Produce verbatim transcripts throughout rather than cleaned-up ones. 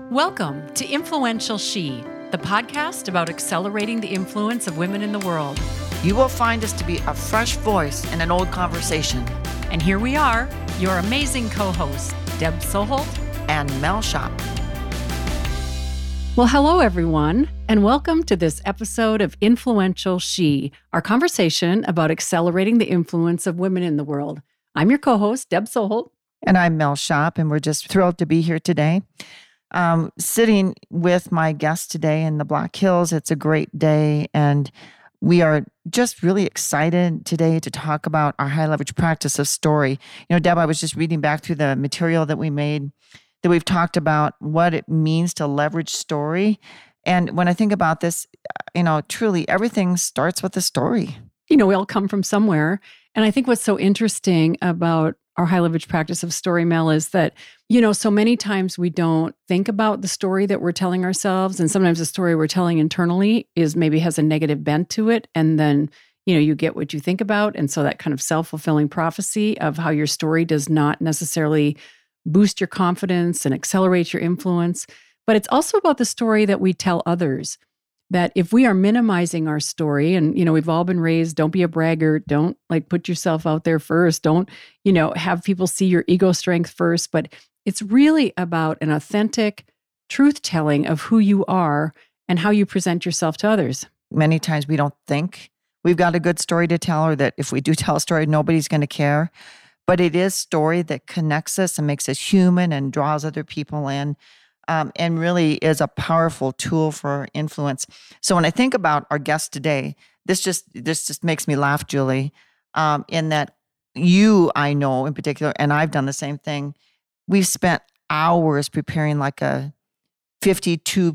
Welcome to Influential She, the podcast about accelerating the influence of women in the world. You will find us to be a fresh voice in an old conversation. And here we are, your amazing co-hosts, Deb Soholt and Mel Shop. Well, hello, everyone, and welcome to this episode of Influential She, our conversation about accelerating the influence of women in the world. I'm your co-host, Deb Soholt. And I'm Mel Shop, and we're just thrilled to be here today. Um, sitting with my guest today in the Black Hills. It's a great day, and we are just really excited today to talk about our high leverage practice of story. You know, Deb, I was just reading back through the material that we made, that we've talked about what it means to leverage story. And when I think about this, you know, truly everything starts with a story. You know, we all come from somewhere. And I think what's so interesting about our high leverage practice of story, Mel, is that, you know, so many times we don't think about the story that we're telling ourselves. And sometimes the story we're telling internally is maybe has a negative bent to it. And then, you know, you get what you think about. And so that kind of self-fulfilling prophecy of how your story does not necessarily boost your confidence and accelerate your influence. But it's also about the story that we tell others. That if we are minimizing our story, and, you know, we've all been raised, don't be a braggart, don't like put yourself out there first, don't, you know, have people see your ego strength first, but it's really about an authentic truth-telling of who you are and how you present yourself to others. Many times we don't think we've got a good story to tell, or that if we do tell a story, nobody's going to care. But it is story that connects us and makes us human and draws other people in. Um, and really is a powerful tool for influence. So when I think about our guest today, this just this just makes me laugh, Julie, um, in that you, I know in particular, and I've done the same thing, we've spent hours preparing like a fifty-two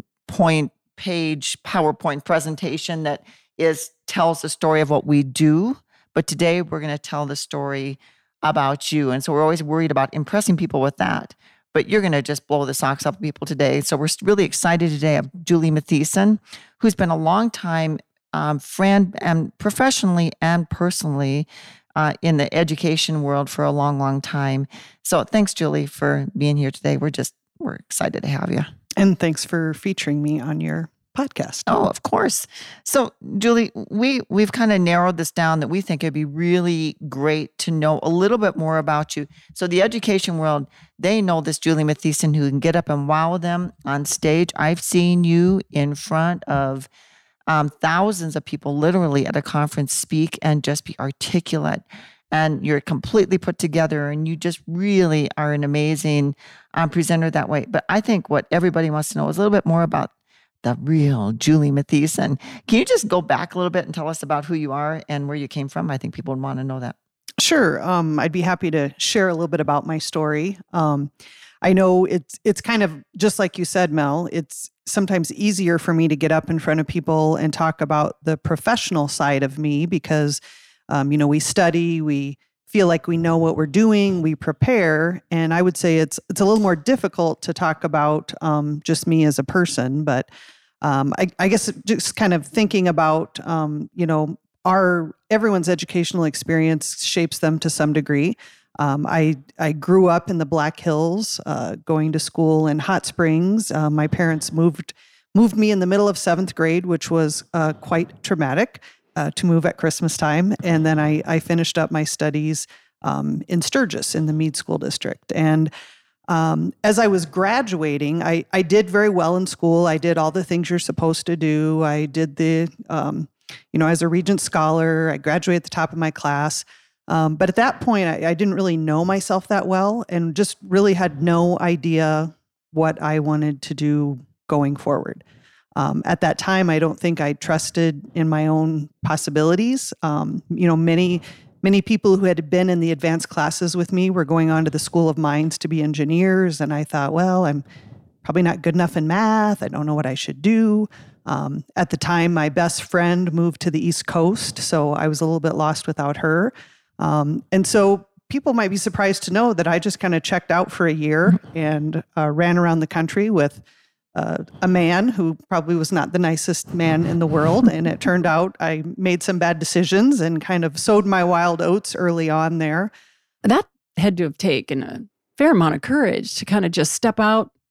point page PowerPoint presentation that is tells the story of what we do. But today we're going to tell the story about you. And so we're always worried about impressing people with that. But you're going to just blow the socks off people today. So we're really excited today of Julie Mathieson, who's been a long time um, friend, and professionally and personally uh, in the education world for a long, long time. So thanks, Julie, for being here today. We're just, we're excited to have you. And thanks for featuring me on your podcast. Oh, of course. So, Julie, we, we've kind of narrowed this down that we think it'd be really great to know a little bit more about you. So the education world, they know this Julie Mathieson who can get up and wow them on stage. I've seen you in front of um, thousands of people literally at a conference speak and just be articulate. And you're completely put together, and you just really are an amazing um, presenter that way. But I think what everybody wants to know is a little bit more about the real Julie Mathieson. Can you just go back a little bit and tell us about who you are and where you came from? I think people would want to know that. Sure. Um, I'd be happy to share a little bit about my story. Um, I know it's it's kind of just like you said, Mel, it's sometimes easier for me to get up in front of people and talk about the professional side of me because, um, you know, we study, we feel like we know what we're doing, we prepare. And I would say it's it's a little more difficult to talk about um, just me as a person. But um, I, I guess just kind of thinking about, um, you know, our everyone's educational experience shapes them to some degree. Um, I I grew up in the Black Hills, uh, going to school in Hot Springs. Uh, my parents moved moved me in the middle of seventh grade, which was uh, quite traumatic. Uh, to move at Christmas time. And then I, I finished up my studies um, in Sturgis in the Meade School District. And um, as I was graduating, I, I did very well in school. I did all the things you're supposed to do. I did the, um, you know, as a Regent Scholar, I graduated at the top of my class. Um, but at that point, I, I didn't really know myself that well and just really had no idea what I wanted to do going forward. Um, at that time, I don't think I trusted in my own possibilities. Um, you know, many, many people who had been in the advanced classes with me were going on to the School of Mines to be engineers. And I thought, well, I'm probably not good enough in math. I don't know what I should do. Um, at the time, my best friend moved to the East Coast, so I was a little bit lost without her. Um, and so people might be surprised to know that I just kind of checked out for a year and uh, ran around the country with Uh, a man who probably was not the nicest man in the world. And it turned out I made some bad decisions and kind of sowed my wild oats early on there. That had to have taken a fair amount of courage to kind of just step out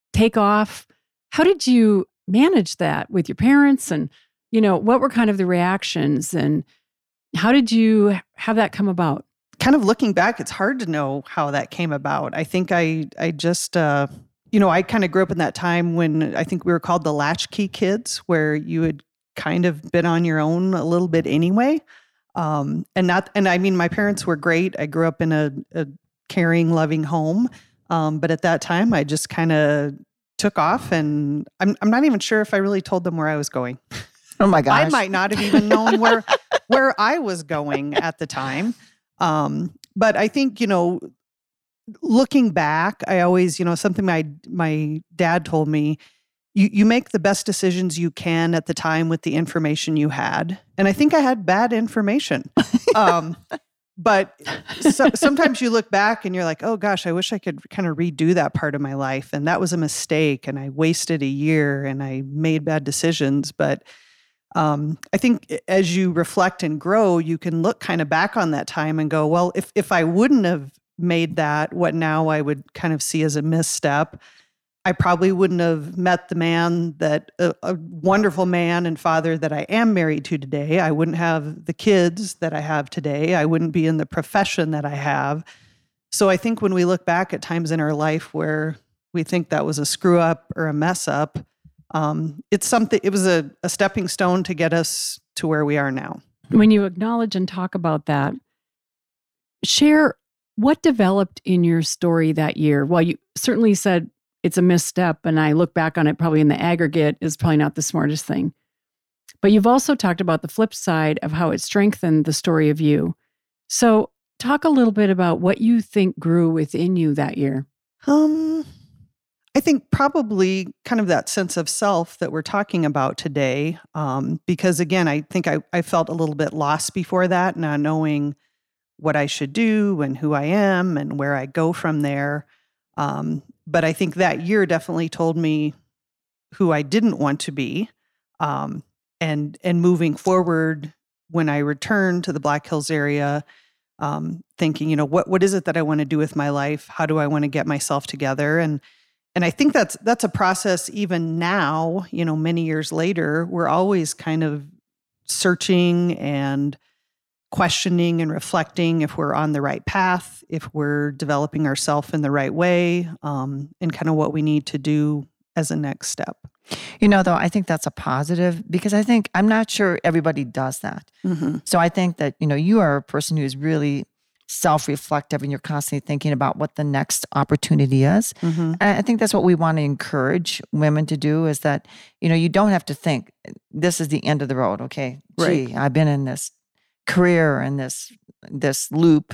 take off. How did you manage that with your parents? And, you know, what were kind of the reactions and how did you have that come about? Kind of looking back, it's hard to know how that came about. I think I, I just, uh, you know, I kind of grew up in that time when I think we were called the latchkey kids, where you had kind of been on your own a little bit anyway. Um, and not, and I mean, my parents were great. I grew up in a, a caring, loving home. Um, but at that time, I just kind of took off, and I'm, I'm not even sure if I really told them where I was going. Oh my gosh. I might not have even known where, where I was going at the time. Um, but I think, you know, looking back, I always, you know, something my, my dad told me, you, you make the best decisions you can at the time with the information you had. And I think I had bad information. Um, but so, sometimes you look back and you're like, oh gosh, I wish I could kind of redo that part of my life. And that was a mistake. And I wasted a year and I made bad decisions. But Um, I think as you reflect and grow, you can look kind of back on that time and go, well, if if I wouldn't have made that, what now I would kind of see as a misstep, I probably wouldn't have met the man that, a, a wonderful man and father that I am married to today. I wouldn't have the kids that I have today. I wouldn't be in the profession that I have. So I think when we look back at times in our life where we think that was a screw up or a mess up, Um, it's something, it was a, a stepping stone to get us to where we are now. When you acknowledge and talk about that, share what developed in your story that year. Well, you certainly said it's a misstep, and I look back on it probably in the aggregate is probably not the smartest thing. But you've also talked about the flip side of how it strengthened the story of you. So talk a little bit about what you think grew within you that year. Um... I think probably kind of that sense of self that we're talking about today, um, because again, I think I, I felt a little bit lost before that, not knowing what I should do and who I am and where I go from there. Um, but I think that year definitely told me who I didn't want to be. Um, and and moving forward, when I returned to the Black Hills area, um, thinking, you know, what what is it that I want to do with my life? How do I want to get myself together? And And I think that's that's a process even now, you know, many years later, we're always kind of searching and questioning and reflecting if we're on the right path, if we're developing ourselves in the right way, um, and kind of what we need to do as a next step. You know, though, I think that's a positive because I think, I'm not sure everybody does that. Mm-hmm. So I think that, you know, you are a person who's really self-reflective and you're constantly thinking about what the next opportunity is. Mm-hmm. And I think that's what we want to encourage women to do is that, you know, you don't have to think this is the end of the road. Okay. Right. Gee, I've been in this career and this, this loop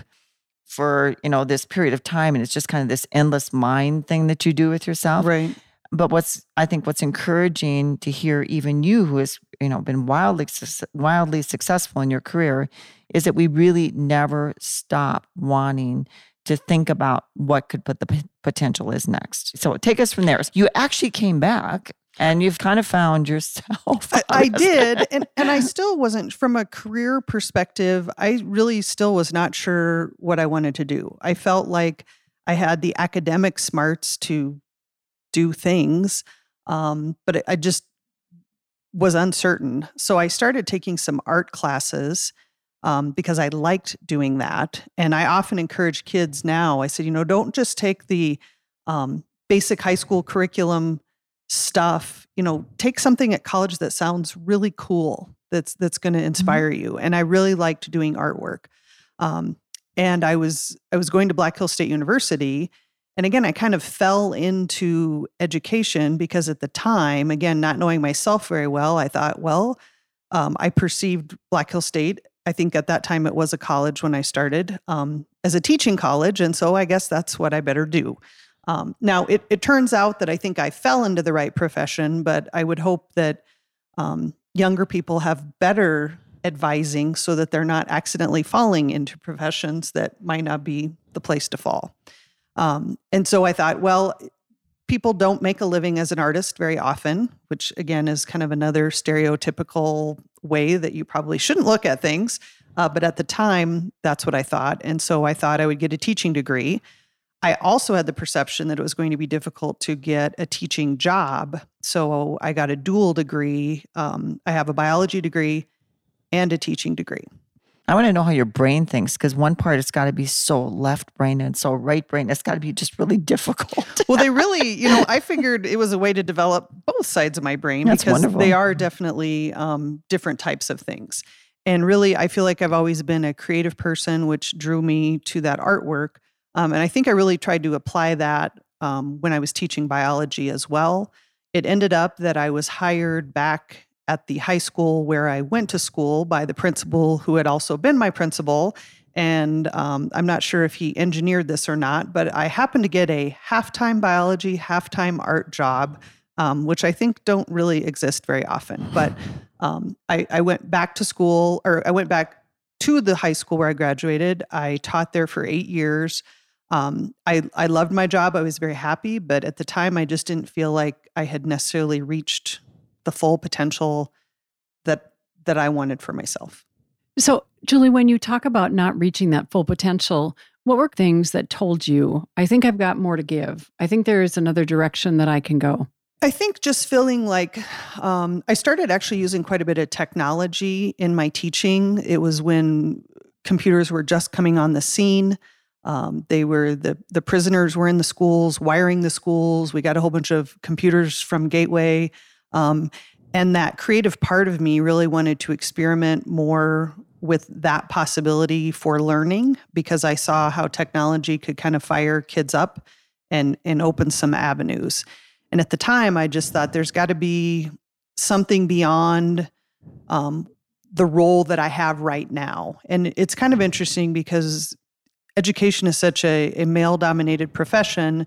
for, you know, this period of time. And it's just kind of this endless mind thing that you do with yourself. Right. But what's, I think what's encouraging to hear even you who has, you know, been wildly, wildly successful in your career is that we really never stop wanting to think about what could put the p- potential is next. So take us from there. You actually came back and you've kind of found yourself. I, I did. And, and I still wasn't, from a career perspective, I really still was not sure what I wanted to do. I felt like I had the academic smarts to do things, um, but I just was uncertain. So I started taking some art classes um, because I liked doing that. And I often encourage kids now, I said, you know, don't just take the um, basic high school curriculum stuff, you know, take something at college that sounds really cool, that's that's going to inspire mm-hmm. you. And I really liked doing artwork. Um, and I was I was going to Black Hills State University. And again, I kind of fell into education because at the time, again, not knowing myself very well, I thought, well, um, I perceived Black Hills State, I think at that time it was a college when I started, um, as a teaching college. And so I guess that's what I better do. Um, now, it, it turns out that I think I fell into the right profession, but I would hope that um, younger people have better advising so that they're not accidentally falling into professions that might not be the place to fall. Um, and so I thought, well, people don't make a living as an artist very often, which again is kind of another stereotypical way that you probably shouldn't look at things. Uh, but at the time, that's what I thought. And so I thought I would get a teaching degree. I also had the perception that it was going to be difficult to get a teaching job. So I got a dual degree. Um, I have a biology degree and a teaching degree. I want to know how your brain thinks, because one part it's got to be so left brain and so right brain. It's got to be just really difficult. Well, they really, you know, I figured it was a way to develop both sides of my brain. That's because wonderful. They are definitely um, different types of things. And really, I feel like I've always been a creative person, which drew me to that artwork. Um, and I think I really tried to apply that um, when I was teaching biology as well. It ended up that I was hired back at the high school where I went to school by the principal who had also been my principal. And um, I'm not sure if he engineered this or not, but I happened to get a half-time biology, half-time art job, um, which I think don't really exist very often. But um, I, I went back to school, or I went back to the high school where I graduated. I taught there for eight years. Um, I, I loved my job. I was very happy, but at the time I just didn't feel like I had necessarily reached the full potential that that I wanted for myself. So, Julie, when you talk about not reaching that full potential, what were things that told you, I think I've got more to give? I think there is another direction that I can go. I think just feeling like um, I started actually using quite a bit of technology in my teaching. It was when computers were just coming on the scene. Um, they were the the prisoners were in the schools, wiring the schools. We got a whole bunch of computers from Gateway. Um, and that creative part of me really wanted to experiment more with that possibility for learning, because I saw how technology could kind of fire kids up and, and open some avenues. And at the time, I just thought there's got to be something beyond um, the role that I have right now. And it's kind of interesting because education is such a, a male-dominated profession.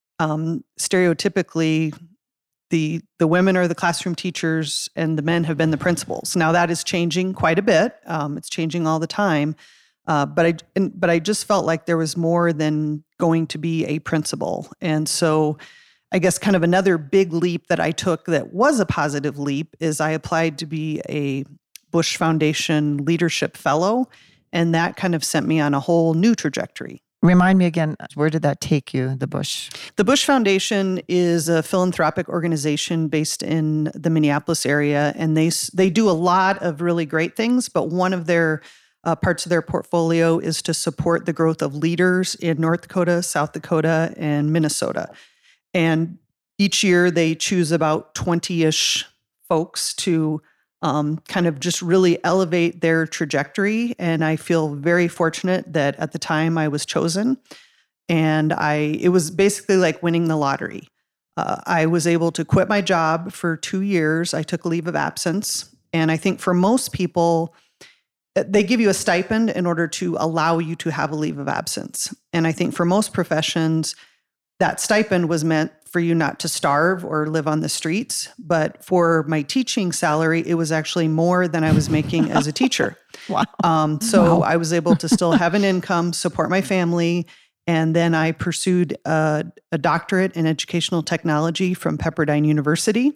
Um, stereotypically, The the women are the classroom teachers and the men have been the principals. Now that is changing quite a bit. Um, it's changing all the time. Uh, but I and, but I just felt like there was more than going to be a principal. And so I guess kind of another big leap that I took that was a positive leap is I applied to be a Bush Foundation Leadership Fellow. And that kind of sent me on a whole new trajectory. Remind me again, where did that take you, the Bush? The Bush Foundation is a philanthropic organization based in the Minneapolis area, and they they do a lot of really great things, but one of their uh, parts of their portfolio is to support the growth of leaders in North Dakota, South Dakota, and Minnesota. And each year they choose about twenty-ish folks to Um, kind of just really elevate their trajectory. And I feel very fortunate that at the time I was chosen. And I it was basically like winning the lottery. Uh, I was able to quit my job for two years. I took a leave of absence. And I think for most people, they give you a stipend in order to allow you to have a leave of absence. And I think for most professions, that stipend was meant for you not to starve or live on the streets. But for my teaching salary, it was actually more than I was making as a teacher. Wow. Um, so Wow. I was able to still have an income, support my family. And then I pursued a, a doctorate in educational technology from Pepperdine University,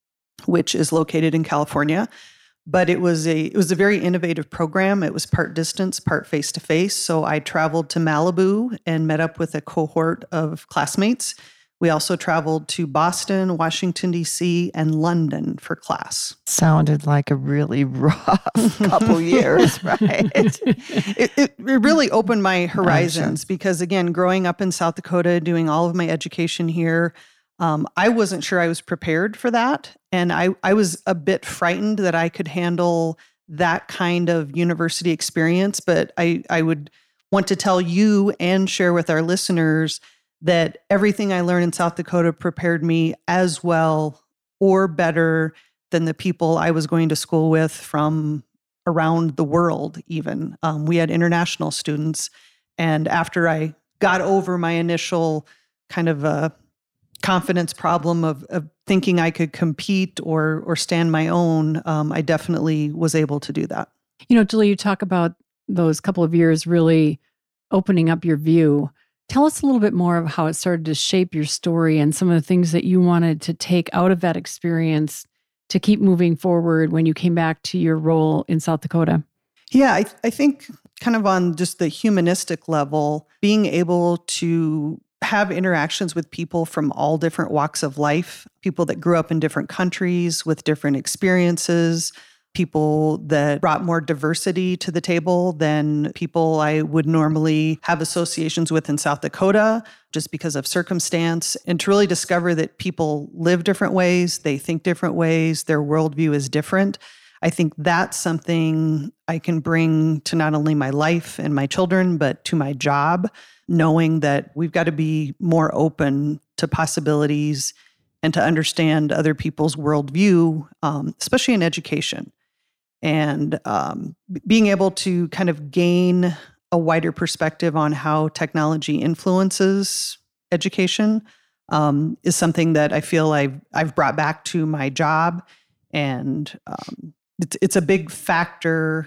which is located in California. But it was a it was a very innovative program. It was part distance, part face-to-face. So I traveled to Malibu and met up with a cohort of classmates. We also traveled to Boston, Washington, D C, and London for class. Sounded like a really rough couple years, right? It, it, it really opened my horizons because, again, growing up in South Dakota, doing all of my education here, Um, I wasn't sure I was prepared for that. And I, I was a bit frightened that I could handle that kind of university experience. But I, I would want to tell you and share with our listeners that everything I learned in South Dakota prepared me as well or better than the people I was going to school with from around the world even. Um, we had international students. And after I got over my initial kind of uh, confidence problem of, of thinking I could compete or or stand my own, um, I definitely was able to do that. You know, Julie, you talk about those couple of years really opening up your view. Tell us a little bit more of how it started to shape your story and some of the things that you wanted to take out of that experience to keep moving forward when you came back to your role in South Dakota. Yeah, I, I think kind of on just the humanistic level, being able to have interactions with people from all different walks of life, people that grew up in different countries with different experiences, people that brought more diversity to the table than people I would normally have associations with in South Dakota, just because of circumstance, and to really discover that people live different ways, they think different ways, their worldview is different. I think that's something I can bring to not only my life and my children, but to my job, knowing that we've got to be more open to possibilities and to understand other people's worldview, um, especially in education. And um, being able to kind of gain a wider perspective on how technology influences education um, is something that I feel I've, I've brought back to my job. And um, it's, it's a big factor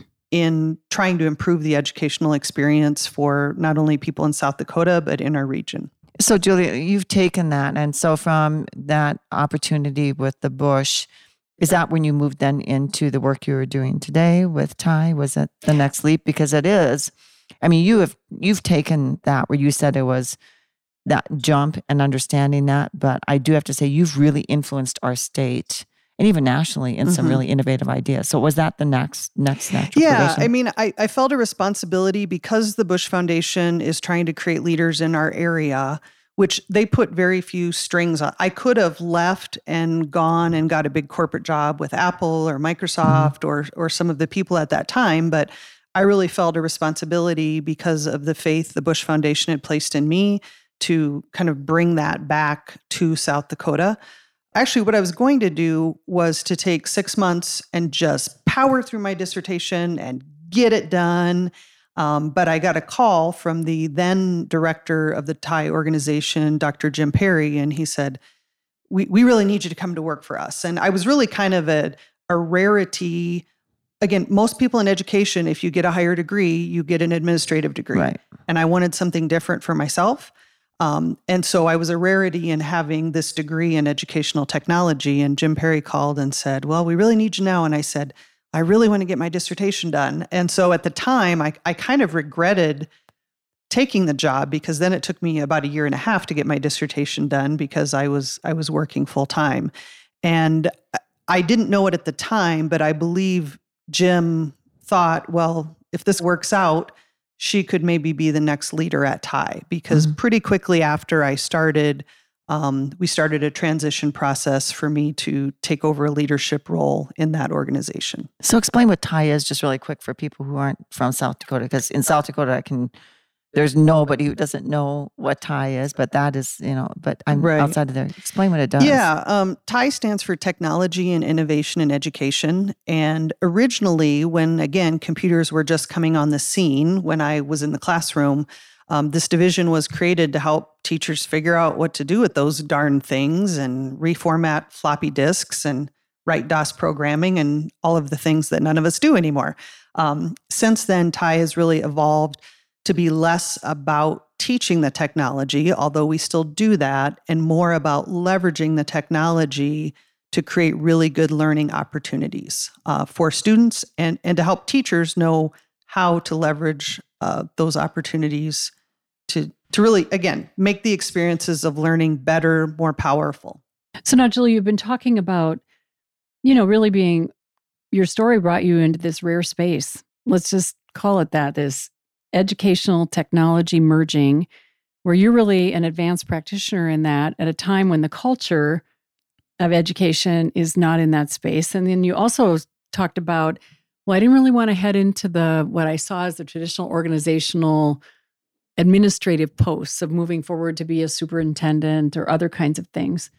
in trying to improve the educational experience for not only people in South Dakota, but in our region. So, Julia, you've taken that. And so from that opportunity with the Bush, is that when you moved then into the work you were doing today with Ty? Was it the next leap? Because it is. I mean, you have, you've taken that where you said it was that jump and understanding that. But I do have to say, you've really influenced our state and even nationally in mm-hmm. some really innovative ideas. So was that the next next natural Yeah, progression? I mean, I, I felt a responsibility because the Bush Foundation is trying to create leaders in our area, which they put very few strings on. I could have left and gone and got a big corporate job with Apple or Microsoft mm-hmm. or or some of the people at that time, but I really felt a responsibility because of the faith the Bush Foundation had placed in me to kind of bring that back to South Dakota. Actually, what I was going to do was to take six months and just power through my dissertation and get it done. Um, but I got a call from the then director of the Thai organization, Doctor Jim Perry, and he said, we we really need you to come to work for us. And I was really kind of a, a rarity. Again, most people in education, if you get a higher degree, you get an administrative degree. Right. And I wanted something different for myself. Um, and so I was a rarity in having this degree in educational technology. And Jim Perry called and said, well, we really need you now. And I said, I really want to get my dissertation done. And so at the time, I, I kind of regretted taking the job because then it took me about a year and a half to get my dissertation done because I was I was working full time. And I didn't know it at the time, but I believe Jim thought, well, if this works out, she could maybe be the next leader at Thai, because mm-hmm. pretty quickly after I started, um, we started a transition process for me to take over a leadership role in that organization. So explain what Thai is just really quick for people who aren't from South Dakota, because in South Dakota, I can, there's nobody who doesn't know what Thai is, but that is, you know, but I'm right. outside of there. Explain what it does. Yeah. Um, Thai stands for Technology and Innovation in Education. And originally, when, again, computers were just coming on the scene, when I was in the classroom, um, this division was created to help teachers figure out what to do with those darn things and reformat floppy disks and write DOS programming and all of the things that none of us do anymore. Um, since then, Thai has really evolved to be less about teaching the technology, although we still do that, and more about leveraging the technology to create really good learning opportunities uh, for students and, and to help teachers know how to leverage uh, those opportunities to, to really, again, make the experiences of learning better, more powerful. So now, Julie, you've been talking about, you know, really being, your story brought you into this rare space. Let's just call it that, this educational technology merging, where you're really an advanced practitioner in that at a time when the culture of education is not in that space. And then you also talked about, well, I didn't really want to head into the, what I saw as the traditional organizational administrative posts of moving forward to be a superintendent or other kinds of things.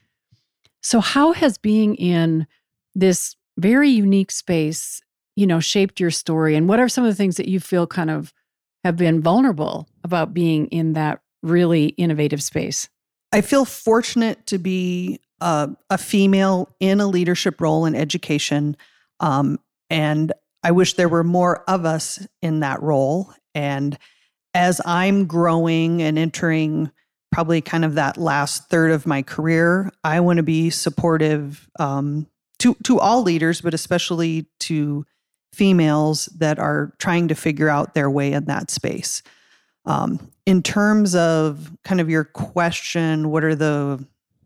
So how has being in this very unique space, you know, shaped your story? And what are some of the things that you feel kind of have been vulnerable about being in that really innovative space? I feel fortunate to be uh, a female in a leadership role in education. Um, and I wish there were more of us in that role. And as I'm growing and entering probably kind of that last third of my career, I want to be supportive um, to, to all leaders, but especially to females that are trying to figure out their way in that space. Um, in terms of kind of your question, what are the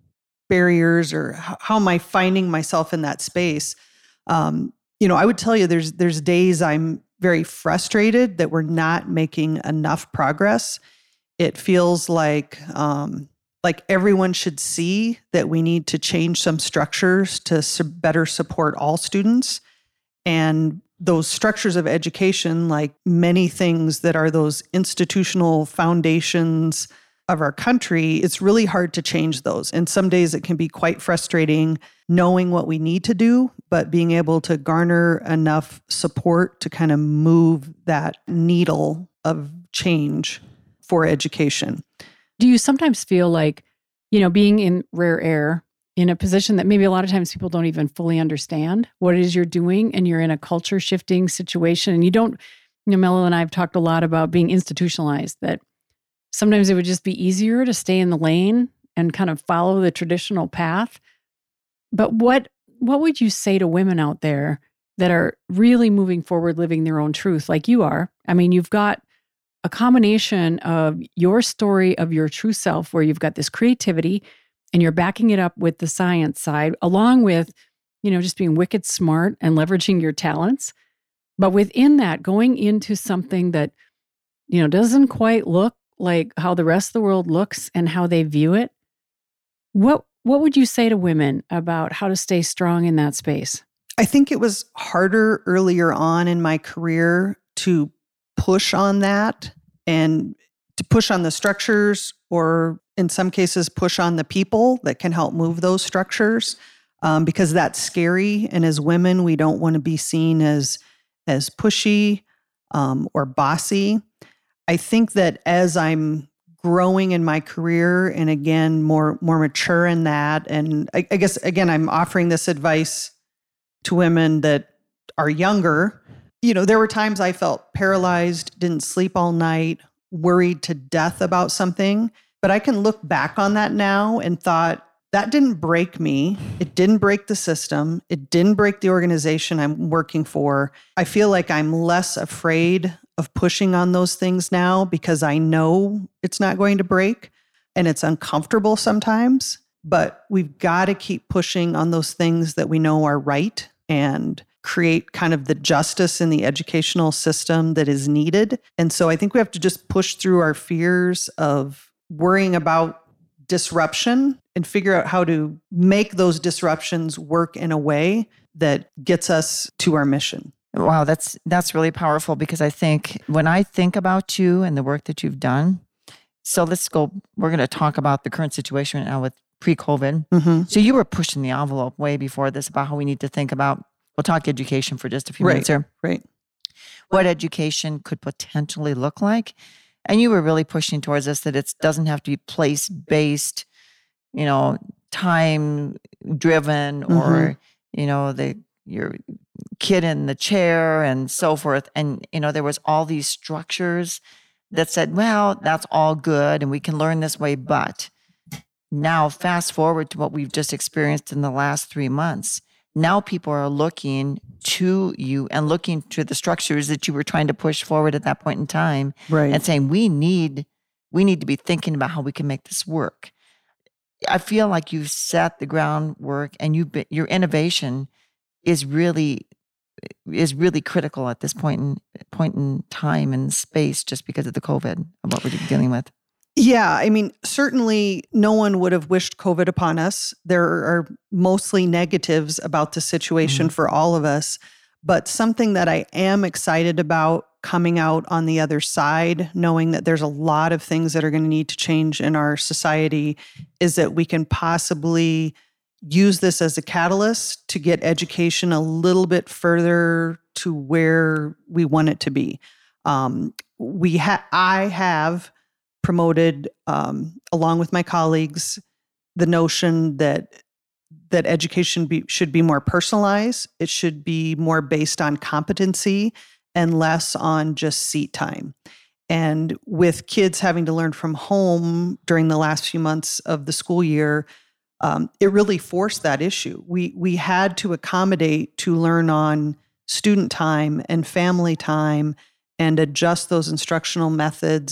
barriers or how, how am I finding myself in that space? Um, you know, I would tell you there's there's days I'm very frustrated that we're not making enough progress. It feels like um, like everyone should see that we need to change some structures to su- better support all students. And those structures of education, like many things that are those institutional foundations of our country, it's really hard to change those. And some days it can be quite frustrating knowing what we need to do, but being able to garner enough support to kind of move that needle of change for education. Do you sometimes feel like, you know, being in rare air, in a position that maybe a lot of times people don't even fully understand what it is you're doing, and you're in a culture shifting situation, and you don't, you know, Mello and I have talked a lot about being institutionalized, that sometimes it would just be easier to stay in the lane and kind of follow the traditional path. But what what would you say to women out there that are really moving forward, living their own truth like you are? I mean, you've got a combination of your story of your true self, where you've got this creativity and you're backing it up with the science side, along with, you know, just being wicked smart and leveraging your talents. But within that, going into something that, you know, doesn't quite look like how the rest of the world looks and how they view it. What what would you say to women about how to stay strong in that space? I think it was harder earlier on in my career to push on that and to push on the structures, or in some cases, push on the people that can help move those structures, um, because that's scary. And as women, we don't want to be seen as, as pushy um, or bossy. I think that as I'm growing in my career and again, more, more mature in that, and I, I guess, again, I'm offering this advice to women that are younger. You know, there were times I felt paralyzed, didn't sleep all night, worried to death about something. But I can look back on that now and thought, that didn't break me. It didn't break the system. It didn't break the organization I'm working for. I feel like I'm less afraid of pushing on those things now because I know it's not going to break, and it's uncomfortable sometimes. But we've got to keep pushing on those things that we know are right and create kind of the justice in the educational system that is needed. And so I think we have to just push through our fears of worrying about disruption and figure out how to make those disruptions work in a way that gets us to our mission. Wow, that's that's really powerful, because I think when I think about you and the work that you've done, so let's go, we're going to talk about the current situation right now with pre-COVID. Mm-hmm. So you were pushing the envelope way before this about how we need to think about, we'll talk education for just a few right, minutes here. Right. What education could potentially look like. And you were really pushing towards this, that it doesn't have to be place-based, you know, time-driven, Mm-hmm. or, you know, the your kid in the chair and so forth. And, you know, there was all these structures that said, well, that's all good and we can learn this way. But now fast forward to what we've just experienced in the last three months. Now people are looking to you and looking to the structures that you were trying to push forward at that point in time, Right. and saying, we need, we need to be thinking about how we can make this work. I feel like you've set the groundwork, and you your innovation is really is really critical at this point in point in time and space, just because of the COVID and what we're dealing with. Yeah, I mean, certainly no one would have wished COVID upon us. There are mostly negatives about the situation Mm-hmm. for all of us. But something that I am excited about coming out on the other side, knowing that there's a lot of things that are going to need to change in our society, is that we can possibly use this as a catalyst to get education a little bit further to where we want it to be. Um, we ha- I have promoted, um, along with my colleagues, the notion that that education be, should be more personalized. It should be more based on competency and less on just seat time. And with kids having to learn from home during the last few months of the school year, um, it really forced that issue. We we had to accommodate to learn on student time and family time and adjust those instructional methods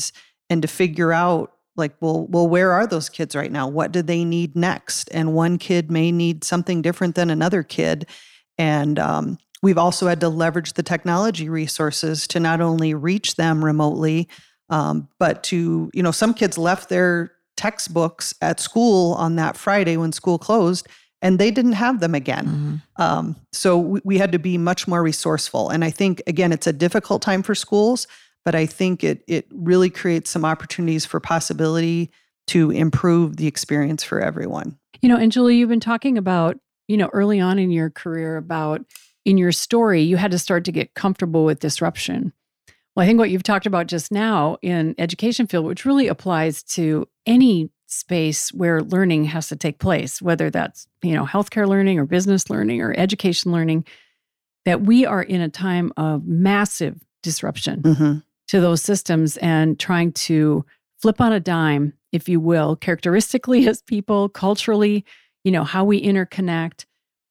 and to figure out like, well, well, where are those kids right now? What do they need next? And one kid may need something different than another kid. And um, we've also had to leverage the technology resources to not only reach them remotely, um, but to, you know, some kids left their textbooks at school on that Friday when school closed, and they didn't have them again. Mm-hmm. Um, so we, we had to be much more resourceful. And I think, again, it's a difficult time for schools, but I think it it really creates some opportunities for possibility to improve the experience for everyone. You know, and Julie, you've been talking about, you know, early on in your career about in your story, you had to start to get comfortable with disruption. Well, I think what you've talked about just now in education field, which really applies to any space where learning has to take place, whether that's, you know, healthcare learning or business learning or education learning, that we are in a time of massive disruption. Mm-hmm. to those systems and trying to flip on a dime, if you will, characteristically as people, culturally, you know, how we interconnect,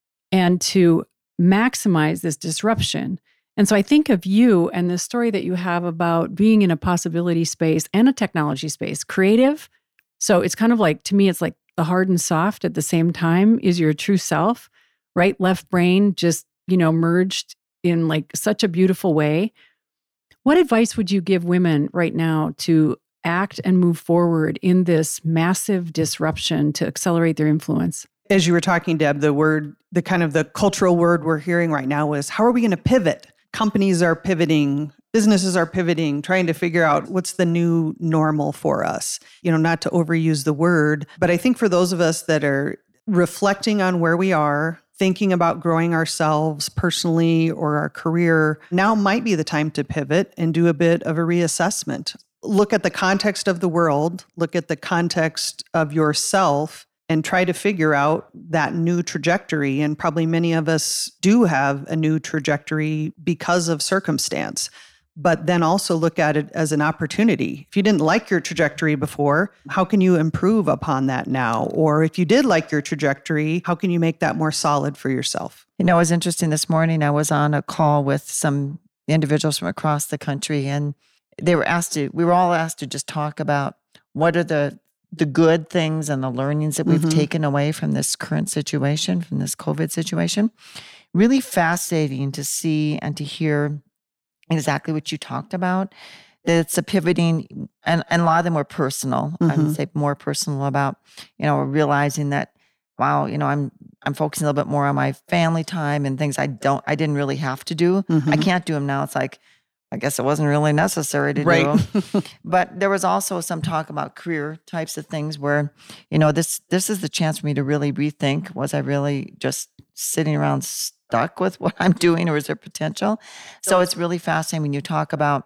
and to maximize this disruption. And so I think of you and the story that you have about being in a possibility space and a technology space, creative. So it's kind of like, to me, it's like the hard and soft at the same time is your true self, right? Left brain just, you know, merged in like such a beautiful way. What advice would you give women right now to act and move forward in this massive disruption to accelerate their influence? As you were talking, Deb, the word, the kind of the cultural word we're hearing right now is, how are we going to pivot? Companies are pivoting, businesses are pivoting, trying to figure out what's the new normal for us. You know, not to overuse the word, but I think for those of us that are reflecting on where we are, thinking about growing ourselves personally or our career, now might be the time to pivot and do a bit of a reassessment. Look at the context of the world, look at the context of yourself, and try to figure out that new trajectory. And probably many of us do have a new trajectory because of circumstance. But then also look at it as an opportunity. If you didn't like your trajectory before, how can you improve upon that now? Or if you did like your trajectory, how can you make that more solid for yourself? You know, it was interesting this morning. I was on a call with some individuals from across the country, and they were asked to, we were all asked to just talk about what are the the good things and the learnings that we've mm-hmm. taken away from this current situation, from this COVID situation. Really fascinating to see and to hear exactly what you talked about. That it's a pivoting, and, and a lot of them were personal. Mm-hmm. I would say more personal about, you know, realizing that, wow, you know, I'm I'm focusing a little bit more on my family time and things I don't, I didn't really have to do. Mm-hmm. I can't do them now. It's like, I guess it wasn't really necessary to right. do them. But there was also some talk about career types of things where, you know, this this is the chance for me to really rethink, was I really just sitting around stuck with what I'm doing, or is there potential? So it's really fascinating when you talk about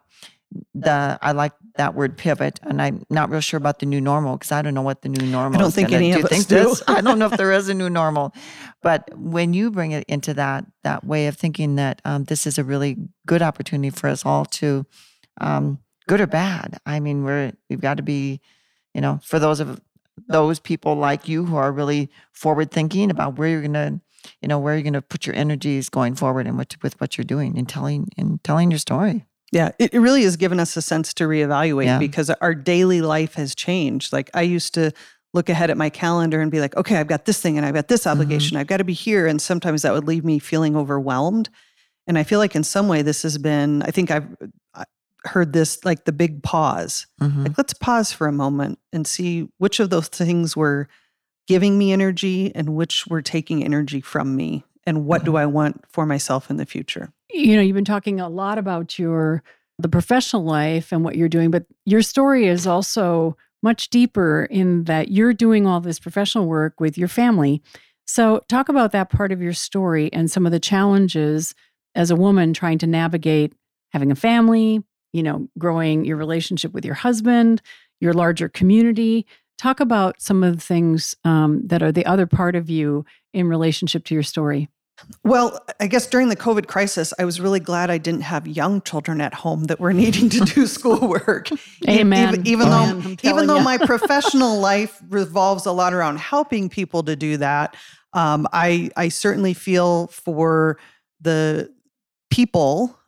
the, I like that word pivot, and I'm not real sure about the new normal because I don't know what the new normal is. I don't is think gonna, any do of you us think do. This? I don't know if there is a new normal. But when you bring it into that that way of thinking that um, this is a really good opportunity for us all to, um, good or bad. I mean, we're we've got to be, you know, for those of those people like you who are really forward thinking about where you're going to, you know, where you're going to put your energies going forward and what with what you're doing and telling and telling your story. Yeah, it, it really has given us a sense to reevaluate yeah. because our daily life has changed. Like I used to look ahead at my calendar and be like, okay, I've got this thing and I've got this obligation. Mm-hmm. I've got to be here. And sometimes that would leave me feeling overwhelmed. And I feel like in some way this has been, I think I've heard this like the big pause. Mm-hmm. Like let's pause for a moment and see which of those things were giving me energy and which were taking energy from me. And what mm-hmm. do I want for myself in the future? You know, you've been talking a lot about your the professional life and what you're doing, but your story is also much deeper in that you're doing all this professional work with your family. So talk about that part of your story and some of the challenges as a woman trying to navigate having a family, you know, growing your relationship with your husband, your larger community. Talk about some of the things um, that are the other part of you in relationship to your story. Well, I guess during the COVID crisis, I was really glad I didn't have young children at home that were needing to do schoolwork. Amen. Even, even Amen. though, even though my professional life revolves a lot around helping people to do that, um, I I certainly feel for the people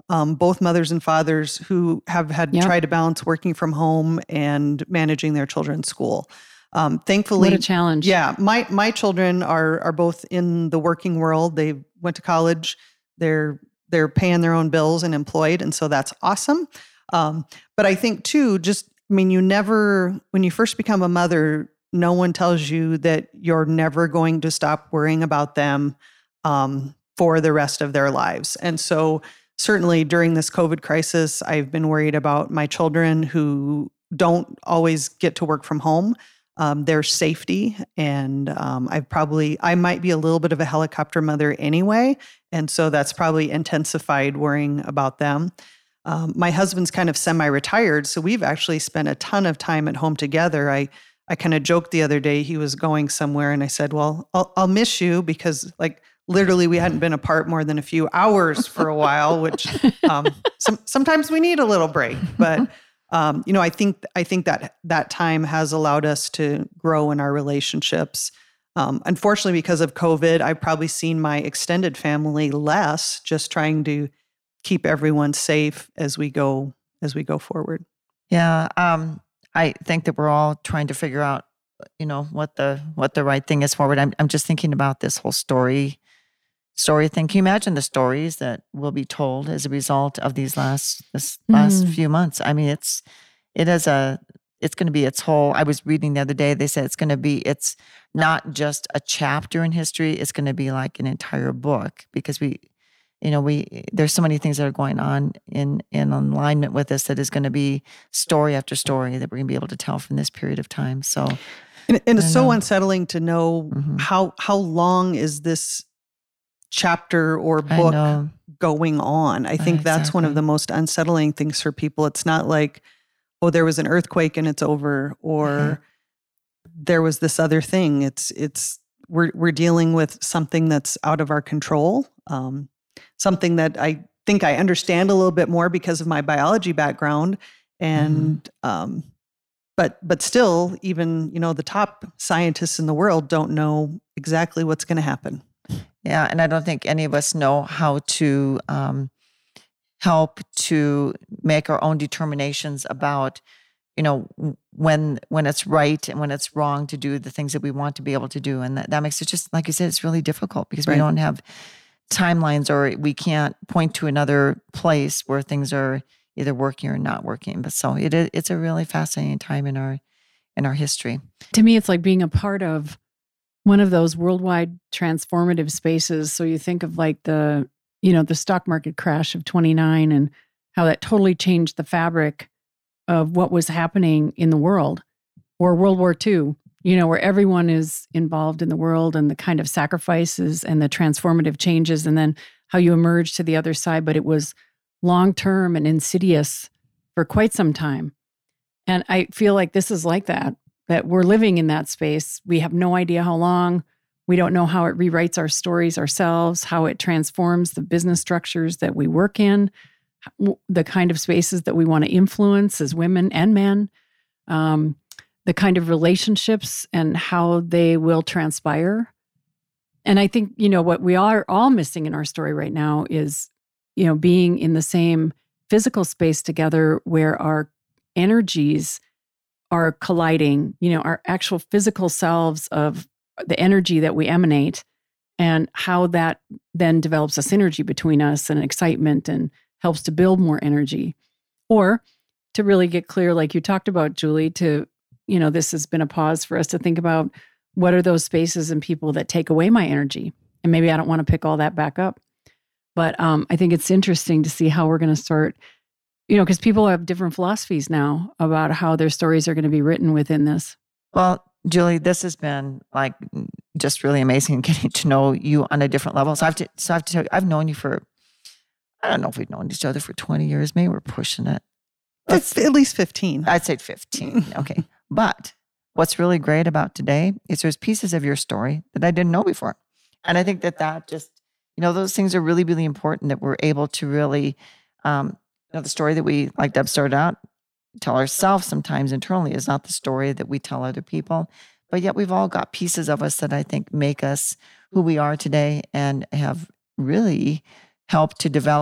um, both mothers and fathers who have had Yep. tried to balance working from home and managing their children's school. Um, thankfully, What a challenge. yeah, my my children are are both in the working world. They went to college. They're they're paying their own bills and employed, and so that's awesome. Um, but I think too, just I mean, you never when you first become a mother, no one tells you that you're never going to stop worrying about them um, for the rest of their lives. And so, certainly during this COVID crisis, I've been worried about my children who don't always get to work from home. Um, their safety. And um, I've probably, I might be a little bit of a helicopter mother anyway. And so that's probably intensified worrying about them. Um, my husband's kind of semi-retired. So we've actually spent a ton of time at home together. I, I kind of joked the other day, he was going somewhere and I said, well, I'll, I'll miss you because like literally we hadn't been apart more than a few hours for a while, which um, some, sometimes we need a little break, but Um, you know, I think I think that that time has allowed us to grow in our relationships. Um, unfortunately, because of COVID, I've probably seen my extended family less, just trying to keep everyone safe as we go as we go forward. Yeah, um, I think that we're all trying to figure out, you know, what the what the right thing is forward. I'm I'm just thinking about this whole story. Story thing. Can you imagine the stories that will be told as a result of these last this last Mm. few months? I mean, it's it is a it's going to be its whole. I was reading the other day. They said it's going to be. It's not just a chapter in history. It's going to be like an entire book because we, you know, we there's so many things that are going on in in alignment with this that is going to be story after story that we're going to be able to tell from this period of time. So, And, and it's I so know. unsettling to know Mhm. how how long is this chapter or I book know. going on. I think that's one of Exactly. the most unsettling things for people. It's not like, oh, there was an earthquake and it's over, or Mhm. there was this other thing. It's it's we're we're dealing with something that's out of our control. Um, something that I think I understand a little bit more because of my biology background, and um, but but still, even you know, the top scientists in the world don't know exactly what's going to happen. Yeah, and I don't think any of us know how to um, help to make our own determinations about, you know, w- when when it's right and when it's wrong to do the things that we want to be able to do, and that, that makes it just like you said, it's really difficult because Right. we don't have timelines or we can't point to another place where things are either working or not working. But so it is, it's a really fascinating time in our in our history. To me, it's like being a part of one of those worldwide transformative spaces. So you think of like the, you know, the stock market crash of twenty-nine and how that totally changed the fabric of what was happening in the world, or World War Two, you know, where everyone is involved in the world and the kind of sacrifices and the transformative changes, and then how you emerge to the other side. But it was long-term and insidious for quite some time. And I feel like this is like that, that we're living in that space. We have no idea how long. We don't know how it rewrites our stories ourselves, how it transforms the business structures that we work in, w- the kind of spaces that we want to influence as women and men, um, the kind of relationships and how they will transpire. And I think, you know, what we are all missing in our story right now is, you know, being in the same physical space together where our energies are colliding, you know, our actual physical selves of the energy that we emanate, and how that then develops a synergy between us and excitement and helps to build more energy. Or to really get clear, like you talked about, Julie, to, you know, this has been a pause for us to think about what are those spaces and people that take away my energy. And maybe I don't want to pick all that back up. But um, I think it's interesting to see how we're going to start, you know, because people have different philosophies now about how their stories are going to be written within this. Well, Julie, this has been like just really amazing getting to know you on a different level. So I have to, so I have to tell you, I've known you for, I don't know if we've known each other for twenty years. Maybe we're pushing it. Fif- At least fifteen. I'd say fifteen. Okay. But what's really great about today is there's pieces of your story that I didn't know before. And I think that that just, you know, those things are really, really important that we're able to really, um, you know, the story that we, like Deb started out, tell ourselves sometimes internally is not the story that we tell other people. But yet we've all got pieces of us that I think make us who we are today and have really helped to develop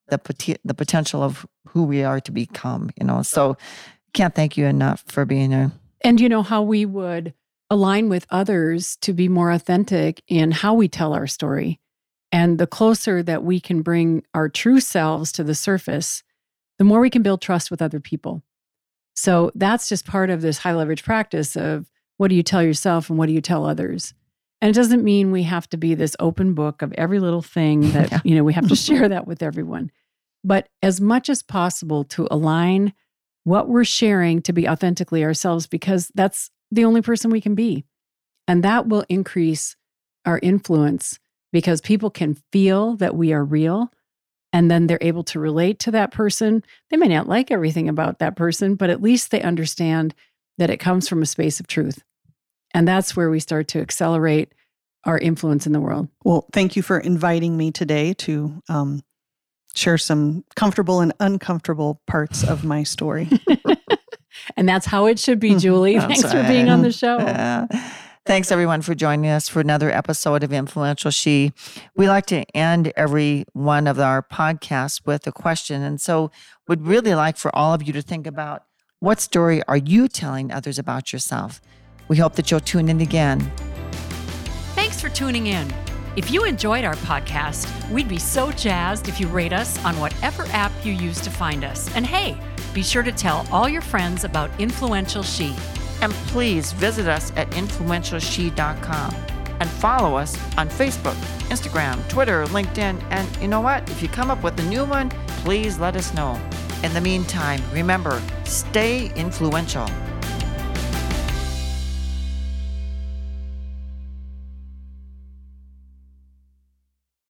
the pot- the potential of who we are to become, you know. So can't thank you enough for being here. And you know how we would align with others to be more authentic in how we tell our story. And the closer that we can bring our true selves to the surface, the more we can build trust with other people. So that's just part of this high leverage practice of what do you tell yourself and what do you tell others? And it doesn't mean we have to be this open book of every little thing that, yeah. you know, we have to share that with everyone. But as much as possible to align what we're sharing to be authentically ourselves, because that's the only person we can be. And that will increase our influence because people can feel that we are real. And then they're able to relate to that person. They may not like everything about that person, but at least they understand that it comes from a space of truth. And that's where we start to accelerate our influence in the world. Well, thank you for inviting me today to um, share some comfortable and uncomfortable parts of my story. And that's how it should be, Julie. Thanks right. for being on the show. Uh, thanks, everyone, for joining us for another episode of Influential She. We like to end every one of our podcasts with a question. And so would really like for all of you to think about, what story are you telling others about yourself? We hope that you'll tune in again. Thanks for tuning in. If you enjoyed our podcast, we'd be so jazzed if you rate us on whatever app you use to find us. And hey, be sure to tell all your friends about Influential She. And please visit us at influential she dot com and follow us on Facebook, Instagram, Twitter, LinkedIn. And you know what? If you come up with a new one, please let us know. In the meantime, remember, stay influential.